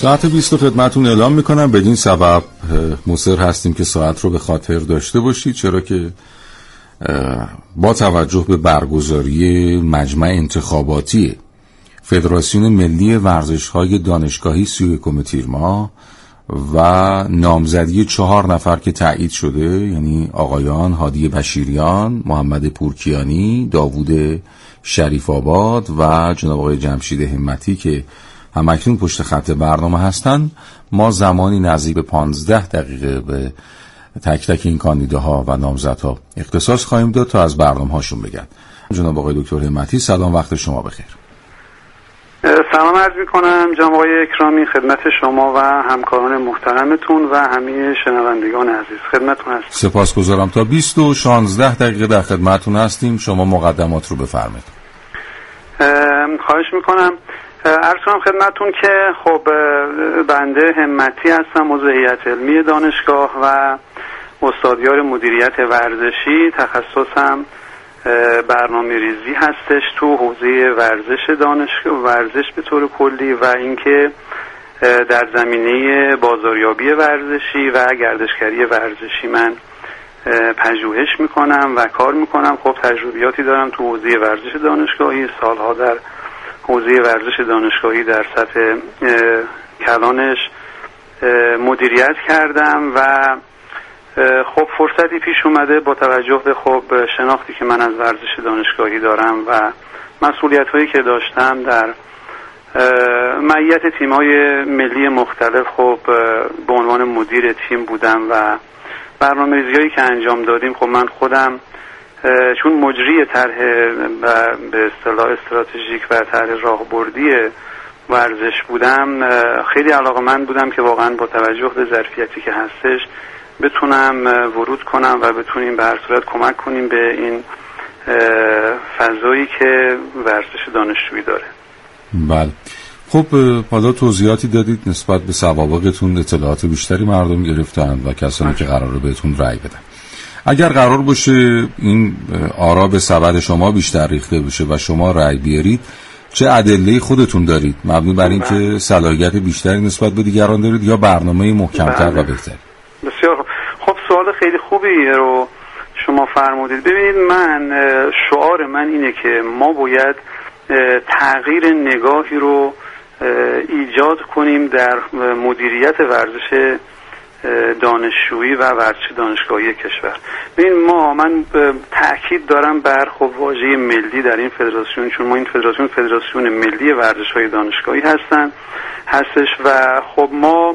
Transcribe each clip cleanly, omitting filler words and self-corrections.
ساعت 20 خدمتون اعلام میکنم. بدین سبب مصر هستیم که ساعت رو به خاطر داشته باشید، چرا که با توجه به برگزاری مجمع انتخاباتی فدراسیون ملی ورزش‌های دانشگاهی 31 تیر ماه و نامزدی 4 نفر که تایید شده، یعنی آقایان هادی بشیریان، محمد پورکیانی، داوود شریف آباد و جناب آقای جمشید همتی که همکنون پشت خط برنامه هستند، ما زمانی نزدیک به 15 دقیقه به تک تک این کاندیداها و نامزدها اختصاص خواهیم داد تا از برنامه هاشون بگن. جناب آقای دکتر همتی، سلام، وقت شما بخیر. سلام عرض میکنم جناب آقای اکرامی خدمت شما و همکاران محترمتون و همه شنوندگان عزیز. خدمتتون هستم. سپاسگزارم. تا 20 و 16 دقیقه در خدمتتون هستیم. شما مقدمات رو بفرمایید. خواهش میکنم. عرض کنم خدمتتون که خب بنده همتی هستم، عضو هیئت علمی دانشگاه و استادیار مدیریت ورزشی. تخصصم برنامه ریزی هستش تو حوزه ورزش به طور کلی و اینکه در زمینه بازاریابی ورزشی و گردشگری ورزشی من پژوهش میکنم و کار میکنم. خب تجربیاتی دارم تو حوزه ورزش دانشگاهی، سالها در حوزه ورزش دانشگاهی در سطح کلانش مدیریت کردم و خب فرصتی پیش اومده با توجه به خب شناختی که من از ورزش دانشگاهی دارم و مسئولیت هایی که داشتم در معیت تیم‌های ملی مختلف، خب به عنوان مدیر تیم بودم و برنامه‌ریزی‌هایی که انجام دادیم، خب من خودم چون مجری طرح به اصطلاح استراتژیک و طرح راهبردی ورزش بودم، خیلی علاقه‌مند بودم که واقعا با توجه به ظرفیتی که هستش بتونم ورود کنم و بتونیم به هر صورت کمک کنیم به این فضایی که ورزش دانشجویی داره. بله. خب حالا توضیحاتی دادید نسبت به سوابقتون، اطلاعات بیشتری مردم گرفتن و کسانی که قراره بهتون رأی بدن. اگر قرار باشه این آرا به سبد شما بیشتر ریخته بشه و شما رأی بیارید، چه ادله خودتون دارید مبنی بر اینکه صلاحیت بیشتری نسبت به دیگران دارید یا برنامه محکم‌تر و بهتر؟ بسیار خب، سوال خیلی خوبی رو شما فرمودید. ببینید، شعار من اینه که ما باید تغییر نگاهی رو ایجاد کنیم در مدیریت ورزش دانشجویی و ورزش دانشگاهی کشور. ببین، من تأکید دارم بر خب واژه ملی در این فدراسیون، چون ما این فدراسیون ملی ورزش‌های دانشگاهی هستش و خب ما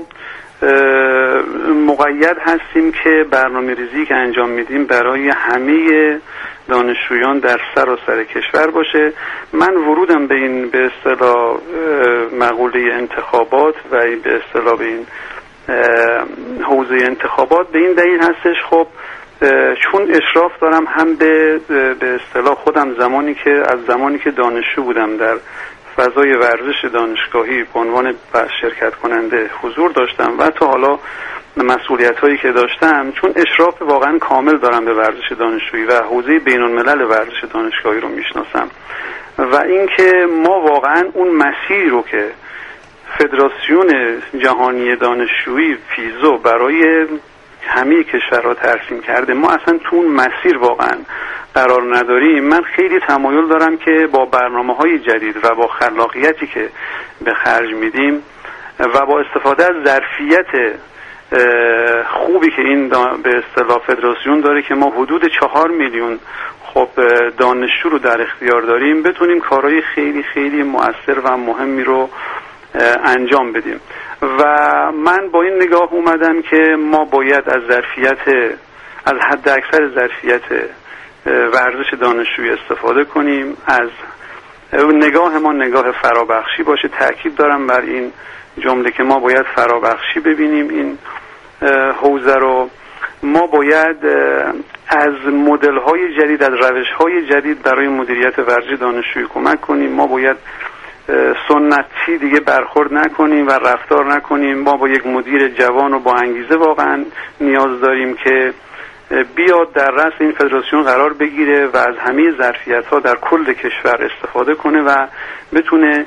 مقید هستیم که برنامه ریزی که انجام میدیم برای همه دانشجویان در سراسر کشور باشه. من ورودم به این به اصطلاح مقوله انتخابات و به اصطلاح به این حوزه انتخابات به این دلیل هستش، خب چون اشراف دارم هم به اصطلاح خودم زمانی که دانشجو بودم در فضای ورزش دانشگاهی به عنوان شرکت کننده حضور داشتم و تا حالا مسئولیت هایی که داشتم، چون اشراف واقعا کامل دارم به ورزش دانشجویی و حوزه بین الملل ورزش دانشگاهی رو میشناسم و اینکه ما واقعا اون مسیری رو که فدراسیون جهانی دانشجویی فیزو برای همه کشورها ترسیم کرده، ما اصلا تو اون مسیر واقعا قرار نداریم. من خیلی تمایل دارم که با برنامه‌های جدید و با خلاقیتی که به خرج میدیم و با استفاده از ظرفیت خوبی که این به اصطلاح فدراسیون داره که ما حدود 4 میلیون خب دانشجو رو در اختیار داریم، بتونیم کارهای خیلی خیلی مؤثر و مهمی رو انجام بدیم. و من با این نگاه اومدم که ما باید از حد اکثر ظرفیت ورزش دانشجویی استفاده کنیم، از نگاه ما نگاه فرابخشی باشه. تأکید دارم بر این جمله که ما باید فرابخشی ببینیم این حوزه رو. ما باید از مدل‌های جدید، از روش‌های جدید برای مدیریت ورزش دانشجویی کمک کنیم. ما باید سنتی دیگه برخورد نکنیم و رفتار نکنیم. ما با یک مدیر جوان و با انگیزه واقعا نیاز داریم که بیاد در رأس این فدراسیون قرار بگیره و از همه ظرفیت‌ها در کل کشور استفاده کنه و بتونه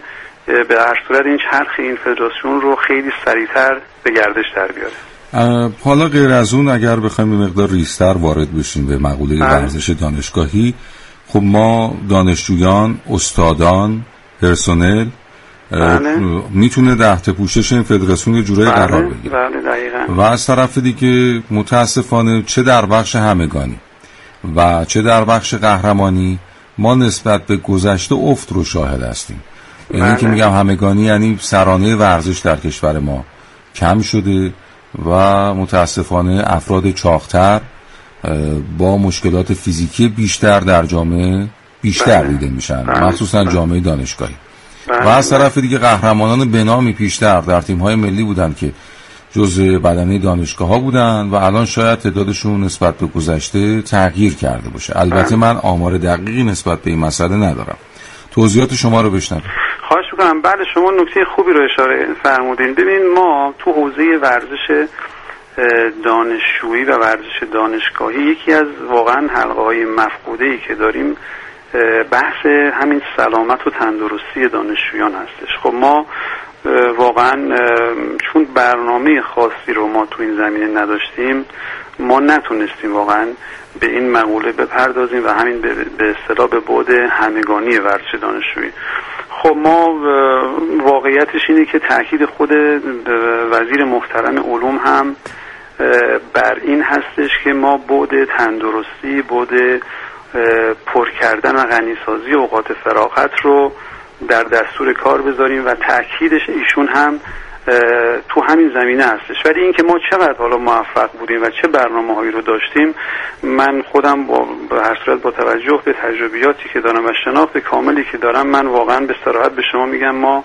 به هر صورت این چرخ این فدراسیون رو خیلی سریعتر به گردش در بیاره. حالا غیر از اون اگر بخوایم به مقدار ریزتر وارد بشیم به مقوله ورزش دانشگاهی، خب ما دانشجویان، استادان، پرسنل میتونه تحت پوشش این فدراسیون جورایی قرار بگیره. بله دقیقاً. و از طرف دیگه متاسفانه چه در بخش همگانی و چه در بخش قهرمانی ما نسبت به گذشته افت رو شاهد هستیم. یعنی که میگم همگانی یعنی سرانه ورزش در کشور ما کم شده و متاسفانه افراد چاق‌تر با مشکلات فیزیکی بیشتر در جامعه بیشتر دیده میشن، مخصوصا جامعه دانشگاهی. و از طرف دیگه قهرمانان بنامی پیشتر در تیم‌های ملی بودن که جزء بدنه دانشگاه‌ها بودن و الان شاید تعدادشون نسبت به گذشته تغییر کرده باشه. البته من آمار دقیقی نسبت به این مسئله ندارم. توضیحات شما رو بشنوم. خواهش می‌کنم. بله شما نکته خوبی رو اشاره فرمودین. ببینید ما تو حوزه ورزش دانشجویی و ورزش دانشگاهی یکی از واقعا حلقه‌های مفقوده‌ای که داریم بحث همین سلامت و تندرستی دانشجویان هستش. خب ما واقعا چون برنامه خاصی رو ما تو این زمینه نداشتیم، ما نتونستیم واقعا به این مقوله بپردازیم و همین به اصطلاح به بعد همگانی ورزش دانشجویی. خب ما واقعیتش اینه که تاکید خود وزیر محترم علوم هم بر این هستش که ما بعد تندرستی، بعد پر کردن و غنیسازی اوقات فراغت رو در دستور کار بذاریم و تأکیدش ایشون هم تو همین زمینه هستش. ولی این که ما چقدر حالا موفق بودیم و چه برنامه‌هایی رو داشتیم، من خودم به هر صورت با توجه به تجربیاتی که دارم و شناخت کاملی که دارم، من واقعا به صراحت به شما میگم ما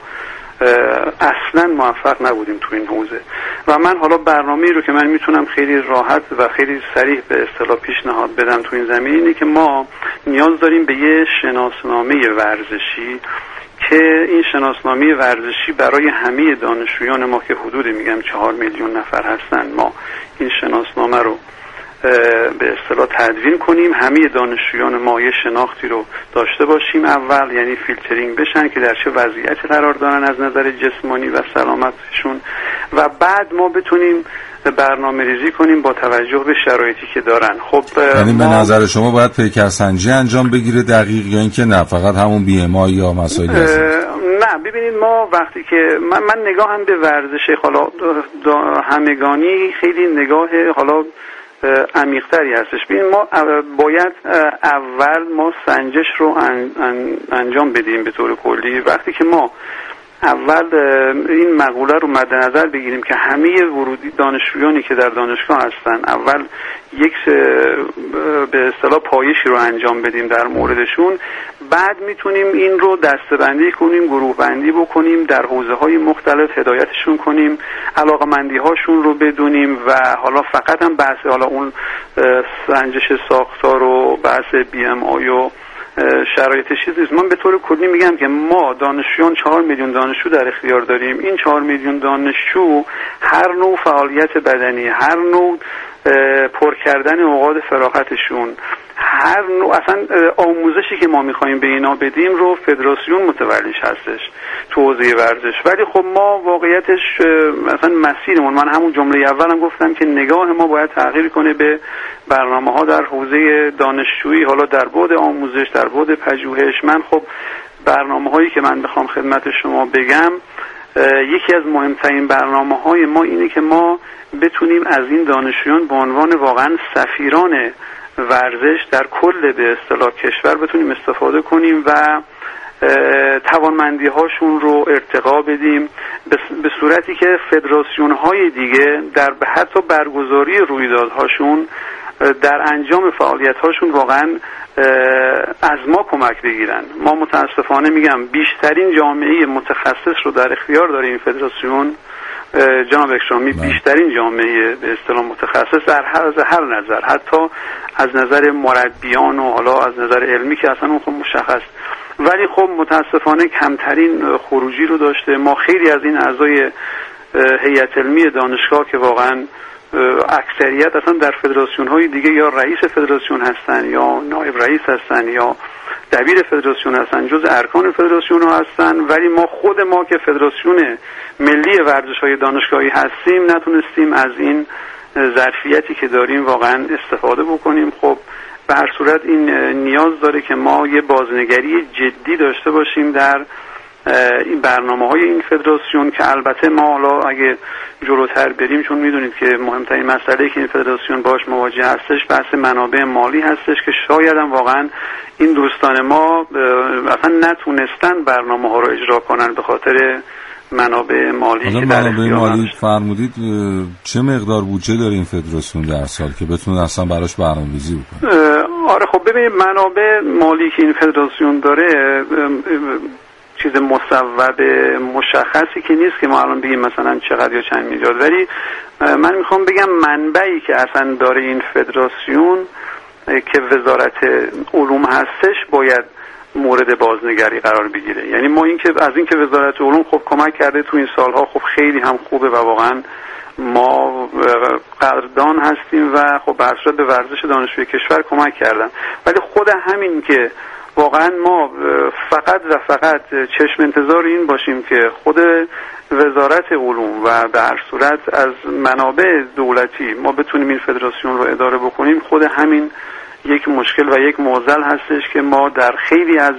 اصلا موفق نبودیم تو این حوزه. و من حالا برنامه‌ای رو که من میتونم خیلی راحت و خیلی صریح به اصطلاح پیشنهاد بدم تو این زمینه اینه که ما نیاز داریم به یه شناسنامه ورزشی که این شناسنامه ورزشی برای همه دانشجویان ما که حدود میگم 4 میلیون نفر هستن، ما این شناسنامه رو به اصطلاح تدوین کنیم، همه دانشجویان ما یه شناختی رو داشته باشیم اول، یعنی فیلترینگ بشن که در چه وضعیتی قرار دارن از نظر جسمانی و سلامتشون، و بعد ما بتونیم برنامه ریزی کنیم با توجه به شرایطی که دارن. خب یعنی به نظر شما باید پیکرسنجی انجام بگیره دقیق، یا اینکه نه فقط همون BMI یا مسائلی هست؟ نه ببینید ما وقتی که من نگاهم به ورزش حالا همگانی خیلی نگاه حالا عمیق‌تری هستش. ببین ما باید اول ما سنجش رو انجام بدیم به طور کلی. وقتی که ما اول این مقوله رو مد نظر بگیریم که همه ورودی دانشجویانی که در دانشگاه هستن اول یک به اصطلاح پایشی رو انجام بدیم در موردشون، بعد میتونیم این رو دسته‌بندی کنیم، گروه بندی بکنیم، در حوزه‌های مختلف هدایتشون کنیم، علاقه‌مندی هاشون رو بدونیم و حالا فقط هم بحث حالا اون سنجش ساختار و بحث BMI و شرایط چیز نیست. من به طور کلی میگم که ما دانشجویان 4 میلیون دانشجو در اختیار داریم. این 4 میلیون دانشجو هر نوع فعالیت بدنی، هر نوع پر کردن اوقات فراغتشون، هر نوع اصلا آموزشی که ما میخوایم به اینا بدیم رو فدراسیون متولیش هستش تو حوزه ورزش. ولی خب ما واقعیتش مثلا مسیرمون، من همون جمله اولم گفتم که نگاه ما باید تغییر کنه به برنامه‌ها در حوزه دانشجویی، حالا در بعد آموزش، در بعد پژوهش. من خب برنامه‌هایی که من بخوام خدمت شما بگم، یکی از مهمترین برنامه‌های ما اینه که ما بتونیم از این دانشجویان به عنوان واقعا سفیران ورزش در کل به اصطلاح کشور بتونیم استفاده کنیم و توانمندی هاشون رو ارتقا بدیم به صورتی که فدراسیون های دیگه در حتی برگزاری رویدادهاشون در انجام فعالیت هاشون واقعا از ما کمک بگیرن. ما متاسفانه میگم بیشترین جامعه متخصص رو در اختیار داره این فدراسیون جناب اکرامی، بیشترین جامعه به اصطلاح متخصص در هر نظر، حتی از نظر مربیان و حالا از نظر علمی که اصلا اون خب مشخص، ولی خب متاسفانه کمترین خروجی رو داشته. ما خیلی از این اعضای هیئت علمی دانشگاه که واقعا اکثریت اصلا در فدراسیون های دیگه یا رئیس فدراسیون هستن یا نایب رئیس هستن یا دبیر فدراسیون هستن، جز ارکان فدراسیون ها هستن، ولی خود ما که فدراسیون ملی ورزش‌های دانشگاهی هستیم نتونستیم از این ظرفیتی که داریم واقعا استفاده بکنیم. خب به هر صورت این نیاز داره که ما یه بازنگری جدی داشته باشیم در این برنامه‌های این فدراسیون، که البته ما حالا اگه جلوتر بریم، چون میدونید که مهمترین مسئله که این فدراسیون باش مواجه هستش بحث منابع مالی هستش، که شاید هم واقعا این دوستان ما اصلا نتونستن برنامه‌ها رو اجرا کنن به خاطر منابع مالی که در منابع مالی فرمودید. چه مقدار بودجه داره این فدراسیون در سال که بتونه اصلا براش برنامه‌ریزی بکنه؟ آره خب ببینید منابع مالی که این فدراسیون داره چیز مصوب مشخصی که نیست که ما الان بگیم مثلا چقدر یا چند میلیارد، ولی من میخوام بگم منبعی که اصلا داره این فدراسیون که وزارت علوم هستش باید مورد بازنگری قرار بگیره. یعنی ما از اینکه وزارت علوم خب کمک کرده تو این سالها، خب خیلی هم خوبه و واقعا ما قدردان هستیم و خب به صورت به ورزش دانشجوی کشور کمک کردن، ولی خود همین که واقعا ما فقط و فقط چشم انتظار این باشیم که خود وزارت علوم و به هر صورت از منابع دولتی ما بتونیم این فدراسیون رو اداره بکنیم، خود همین یک مشکل و یک معضل هستش که ما در خیلی از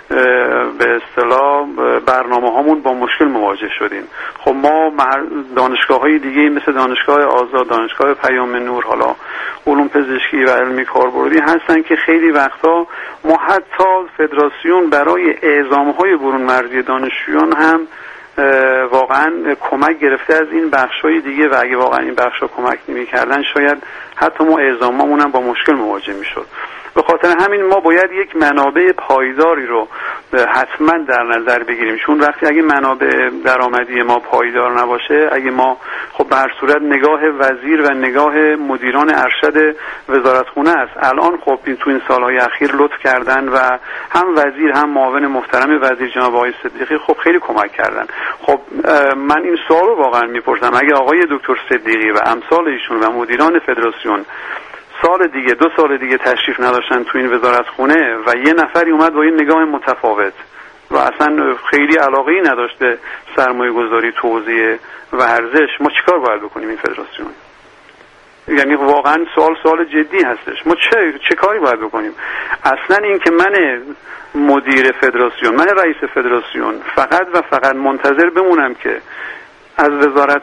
به اصطلاح برنامه‌هامون با مشکل مواجه شدیم. خب ما دانشگاه‌های دیگه مثل دانشگاه آزاد، دانشگاه پیام نور، حالا علوم پزشکی و علمی کاربردی هستن که خیلی وقتا ما حتی فدراسیون برای اعزام‌های برون مرزی دانشجویان هم واقعا کمک گرفته از این بخش‌های دیگه و اگه واقعا این بخش‌ها کمک نمی‌کردن شاید حتی ما اعزاممون هم با مشکل مواجه می‌شد. به خاطر همین ما باید یک منابع پایداری رو حتما در نظر بگیریم، چون وقتی اگه منابع درآمدی ما پایدار نباشه، اگه ما خب به هر صورت نگاه وزیر و نگاه مدیران ارشد وزارتخونه است. الان خب تو این سالهای اخیر لطف کردن و هم وزیر هم معاون محترم وزیر جناب آقای صدیقی خب خیلی کمک کردن. خب من این سوال رو واقعا میپرسم، اگه آقای دکتر صدیقی و امثال ایشون و مدیران فدراسیون سال دیگه 2 سال دیگه تشریف نداشتن تو این وزارتخونه و یه نفری اومد با این نگاه متفاوت و اصلا خیلی علاقه‌ای نداشت به سرمایه گذاری تو حوزه ورزش، ما چیکار باید بکنیم این فدراسیون؟ یعنی واقعا سوال جدی هستش. ما چه کاری باید بکنیم؟ اصلا این که من مدیر فدراسیون، من رئیس فدراسیون فقط و فقط منتظر بمونم که از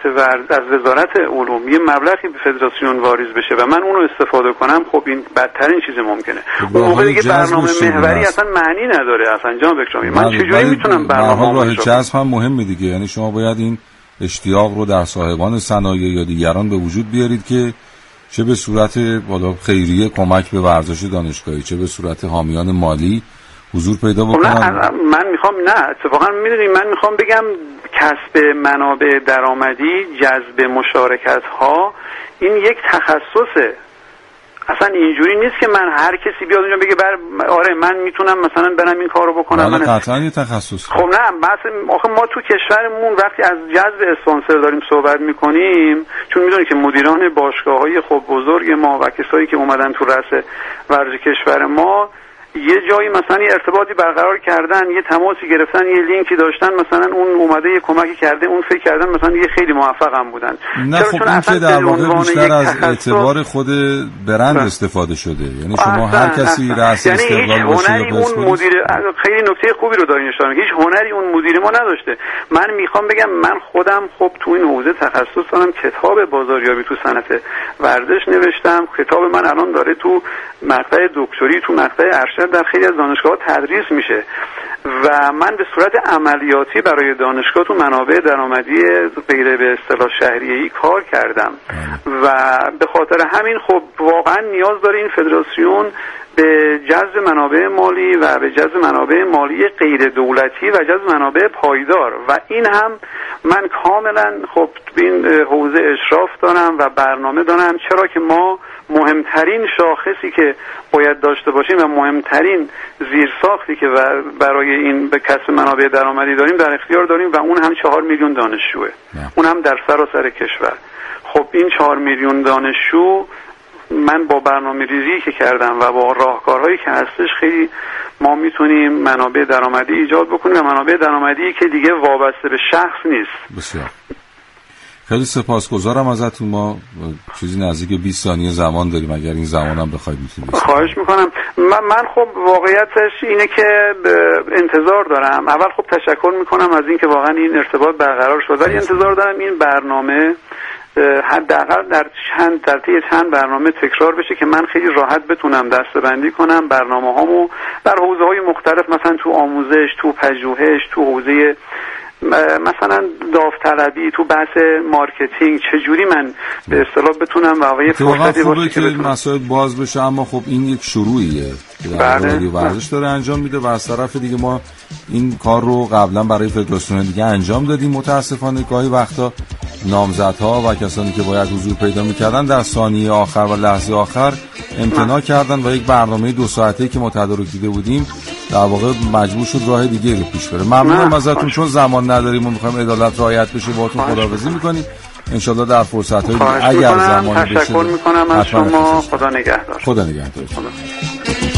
وزارت علوم یه مبلغی به فدراسیون واریز بشه و من اونو استفاده کنم، خب این بدترین چیز ممکنه. اون موقع دیگه برنامه محوری اصلا معنی نداره. اصلا جناب اکرامی من چجوری میتونم برنامه راه جذب هم مهمه دیگه. یعنی شما باید این اشتیاق رو در صاحبان صنایع یا دیگران به وجود بیارید که چه به صورت خیریه کمک به ورزش دانشگاهی، چه به صورت حامیان مالی حضور پیدا بکنن. من میخوام اتفاقا میدونی من میخوام بگم کسب منابع درآمدی، جذب مشارکت ها، این یک تخصصه. اصلا اینجوری نیست که من هر کسی بیاد اونجا بگه آره من میتونم مثلا برم این کارو بکنم. من قطعا یه تخصص. خب نه آخه ما تو کشورمون وقتی از جذب اسپانسر داریم صحبت میکنیم، چون میدونید که مدیران باشگاه‌های خب بزرگ ما و کسایی که اومدن تو رأس ورزش کشور ما یه جایی مثلا یه ارتباطی برقرار کردن، یه تماسی گرفتن، یه لینکی داشتن، مثلا اون اومده یه کمکی کرده، اون فکر کردن مثلا یه خیلی موفق هم بودن. نه خب این که در واقع بیشتر از اعتبار خود برند استفاده شده. یعنی شما هر کسی رأس استقلال باشه یا اون مدیر خیلی نکته خوبی رو دارین اشاره می‌کنید. هیچ هنری اون مدیر ما نداشته. من میخوام بگم من خودم خب تو این حوزه تخصص دارم، کتاب بازاریابی تو صنعت ورزش نوشتم، کتاب من الان داره تو مقطع دکتری تو مقطع ارشد در خیلی از دانشگاه‌ها تدریس میشه و من به صورت عملیاتی برای دانشگاه تو منابع درآمدی غیر به اصطلاح شهریه‌ای کار کردم و به خاطر همین خب واقعا نیاز داره این فدراسیون به جذب منابع مالی و به جذب منابع مالی غیر دولتی و جذب منابع پایدار و این هم من کاملا خب این حوزه اشراف دارم و برنامه دارم، چرا که ما مهمترین شاخصی که باید داشته باشیم و مهمترین زیرساختی که برای این به کسب منابع درآمدی داریم در اختیار داریم و اون هم 4 میلیون دانشجوه، اون هم در سراسر کشور. خب این 4 میلیون دانشجو من با برنامه ریزی که کردم و با راهکارهایی که هستش خیلی ما میتونیم منابع درآمدی ایجاد بکنیم و منابع درآمدی که دیگه وابسته به شخص نیست. بسیار خیلی سپاسگزارم ازتون. ما چیزی نزدیک 20 ثانیه زمان داریم، اگر این زمانم بخواید میتونید. خواهش میکنم. من خب واقعیتش اینه که انتظار دارم، اول خب تشکر میکنم از اینکه واقعا این ارتباط برقرار شد، ولی انتظار دارم این برنامه حداقل در طی چند برنامه تکرار بشه که من خیلی راحت بتونم دسته‌بندی کنم برنامه‌هامو در حوزه‌های مختلف، مثلا تو آموزش، تو پژوهش، تو حوزه مثلا داوطلبی، تو بحث مارکتینگ، چجوری من به اصطلاح بتونم واقعا فرصتی باشه که مسائل باز بشه. اما خب این یک شروعیه که در رادیو ورزش داره انجام میده و از طرف دیگه ما این کار رو قبلا برای فدراسیون دیگه انجام دادیم. متاسفانه گاهی وقتا نامزدها و کسانی که باید حضور پیدا میکردن در ثانیه آخر و لحظه آخر امتناع کردن و یک برنامه 2 ساعته که ما تدارک دیده بودیم در واقع مجبور شد راه دیگه رو پیش بره. ممنونم ازتون، چون زمان نداریم و میخوایم عدالت رعایت بشه باهاتون خداحافظی میکنیم. انشالله در فرصت‌های دیگه اگر زمانی بشه. تشکر میکنم از شما. خدا نگهدار. خدا نگهدار.